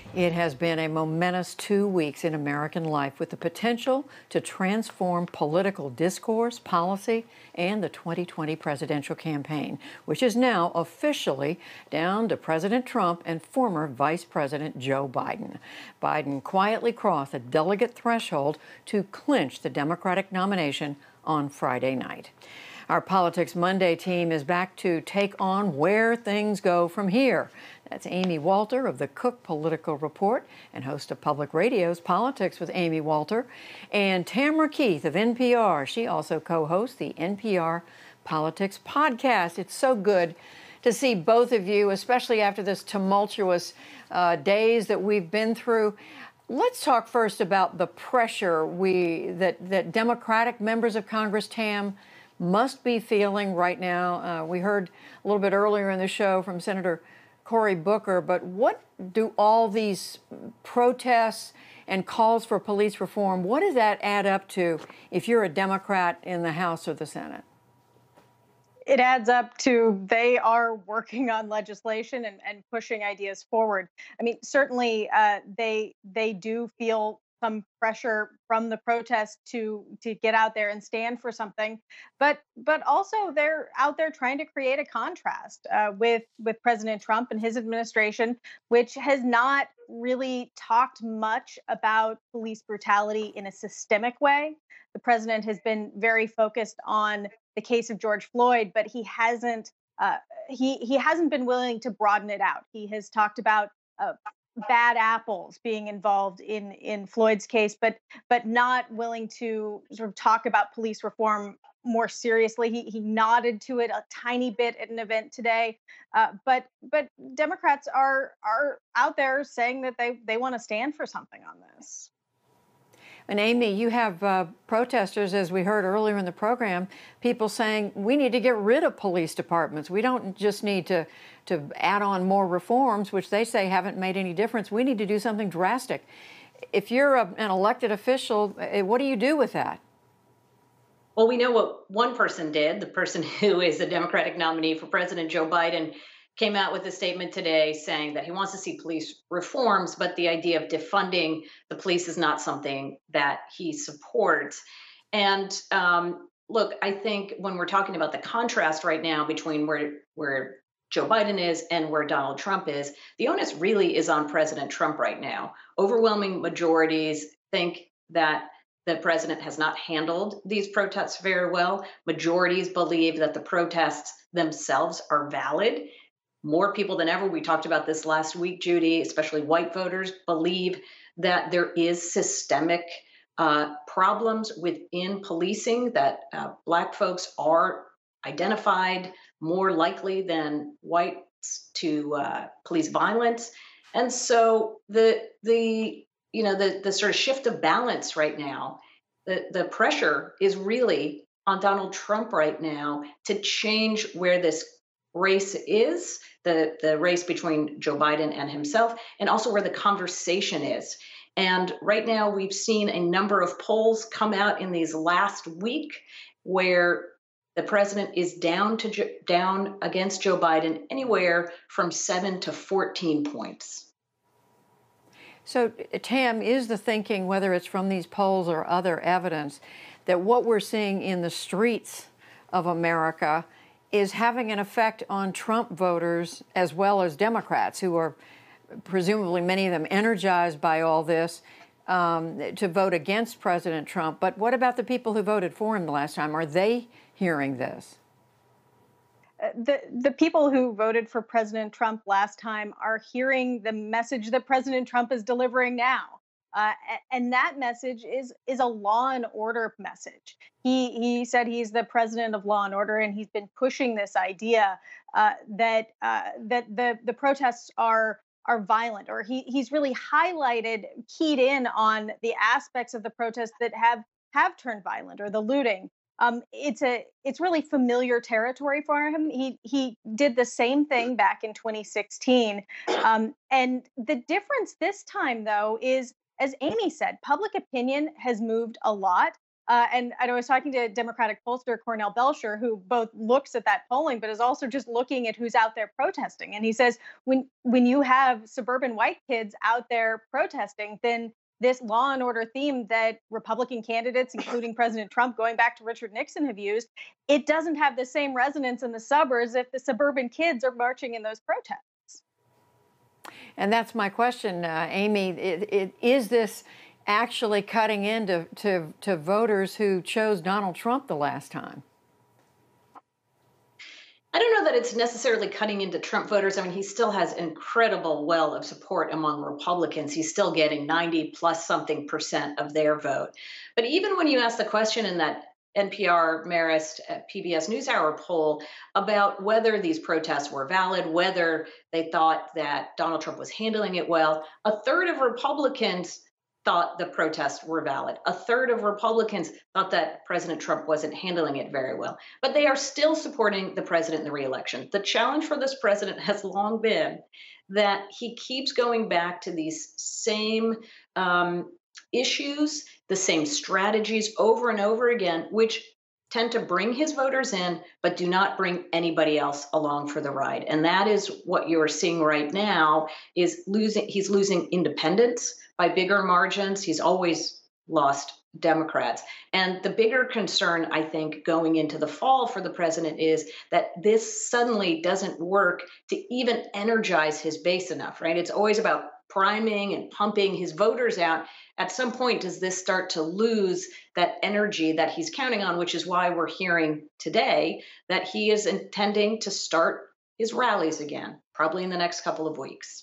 It has been a momentous 2 weeks in American life with the potential to transform political discourse, policy, and the 2020 presidential campaign, which is now officially down to President Trump and former Vice President Joe Biden. Biden quietly crossed the delegate threshold to clinch the Democratic nomination on Friday night. Our Politics Monday team is back to take on where things go from here. That's Amy Walter of the Cook Political Report and host of Public Radio's Politics with Amy Walter, and Tamara Keith of NPR. She also co-hosts the NPR Politics Podcast. It's so good to see both of you, especially after this tumultuous days that we've been through. Let's talk first about the pressure that Democratic members of Congress, Tam, must be feeling right now. We heard a little bit earlier in the show from Senator Cory Booker, but what do all these protests and calls for police reform, what does that add up to if you're a Democrat in the House or the Senate? It adds up to they are working on legislation and pushing ideas forward. I mean, certainly they do feel some pressure from the protests to get out there and stand for something, but also they're out there trying to create a contrast with President Trump and his administration, which has not really talked much about police brutality in a systemic way. The president has been very focused on the case of George Floyd, but he hasn't been willing to broaden it out. He has talked about bad apples being involved in Floyd's case, but not willing to sort of talk about police reform more seriously. He nodded to it a tiny bit at an event today, but Democrats are out there saying that they want to stand for something on this. And Amy, you have protesters, as we heard earlier in the program, people saying we need to get rid of police departments. We don't just need to add on more reforms, which they say haven't made any difference. We need to do something drastic. If you're an elected official, what do you do with that? Well, we know what one person did. The person who is the Democratic nominee for President, Joe Biden, came out with a statement today saying that he wants to see police reforms, but the idea of defunding the police is not something that he supports. And look, I think when we're talking about the contrast right now between where Joe Biden is and where Donald Trump is, the onus really is on President Trump right now. Overwhelming majorities think that the president has not handled these protests very well. Majorities believe that the protests themselves are valid. More people than ever, we talked about this last week, Judy, especially white voters, believe that there is systemic problems within policing, that Black folks are identified more likely than whites to police violence. And so the sort of shift of balance right now, the pressure is really on Donald Trump right now to change where this race is, the race between Joe Biden and himself, and also where the conversation is. And right now we've seen a number of polls come out in these last week where the president is down against Joe Biden anywhere from 7 to 14 points. So, Tam, is the thinking, whether it's from these polls or other evidence, that what we're seeing in the streets of America is having an effect on Trump voters as well as Democrats, who are presumably many of them energized by all this to vote against President Trump? But what about the people who voted for him the last time? Are they hearing this? The people who voted for President Trump last time are hearing the message that President Trump is delivering now. And that message is a law and order message. He said he's the president of law and order, and he's been pushing this idea that the protests are violent, or he's really keyed in on the aspects of the protests that have turned violent, or the looting. It's really familiar territory for him. He did the same thing back in 2016, and the difference this time, though, is, as Amy said, public opinion has moved a lot. And I was talking to a Democratic pollster, Cornell Belcher, who both looks at that polling, but is also just looking at who's out there protesting. And he says, when you have suburban white kids out there protesting, then this law and order theme that Republican candidates, including President Trump, going back to Richard Nixon, have used, it doesn't have the same resonance in the suburbs if the suburban kids are marching in those protests. And that's my question, Amy. Is this actually cutting into to voters who chose Donald Trump the last time? I don't know that it's necessarily cutting into Trump voters. I mean, he still has incredible well of support among Republicans. He's still getting 90 plus something percent of their vote. But even when you ask the question in that NPR Marist PBS NewsHour poll about whether these protests were valid, whether they thought that Donald Trump was handling it well, a third of Republicans thought the protests were valid. A third of Republicans thought that President Trump wasn't handling it very well. But they are still supporting the president in the reelection. The challenge for this president has long been that he keeps going back to these same issues, the same strategies over and over again, which tend to bring his voters in, but do not bring anybody else along for the ride. And that is what you're seeing right now is he's losing independents by bigger margins. He's always lost Democrats. And the bigger concern, I think, going into the fall for the president is that this suddenly doesn't work to even energize his base enough, right? It's always about priming and pumping his voters out. At some point, does this start to lose that energy that he's counting on, which is why we're hearing today that he is intending to start his rallies again, probably in the next couple of weeks.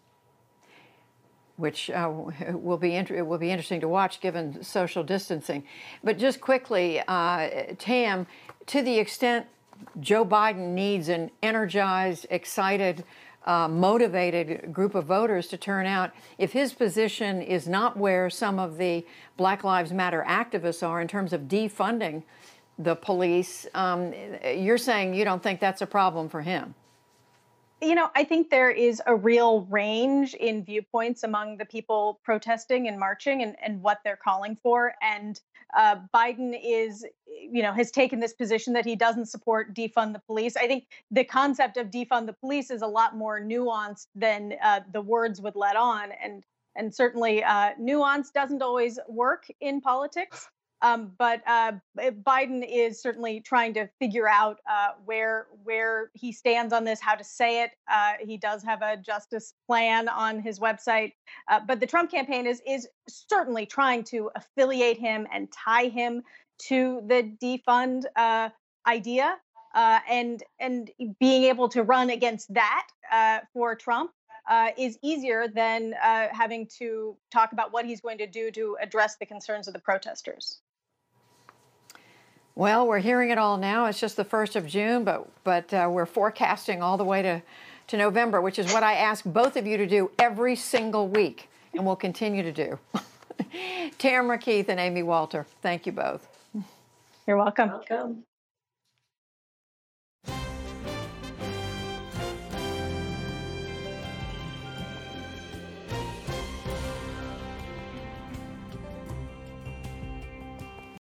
Which will be interesting to watch given social distancing. But just quickly, Tam, to the extent Joe Biden needs an energized, excited, motivated group of voters to turn out, if his position is not where some of the Black Lives Matter activists are in terms of defunding the police, you're saying you don't think that's a problem for him? You know, I think there is a real range in viewpoints among the people protesting and marching and what they're calling for. And Biden is, has taken this position that he doesn't support defund the police. I think the concept of defund the police is a lot more nuanced than the words would let on. And certainly nuance doesn't always work in politics. But Biden is certainly trying to figure out where he stands on this, how to say it. He does have a justice plan on his website, but the Trump campaign is certainly trying to affiliate him and tie him to the defund idea, and being able to run against that for Trump. Is easier than having to talk about what he's going to do to address the concerns of the protesters. Well, we're hearing it all now. It's just the 1st of June, but we're forecasting all the way to November, which is what I ask both of you to do every single week, and we'll continue to do. Tamara Keith and Amy Walter, thank you both. You're welcome. Welcome.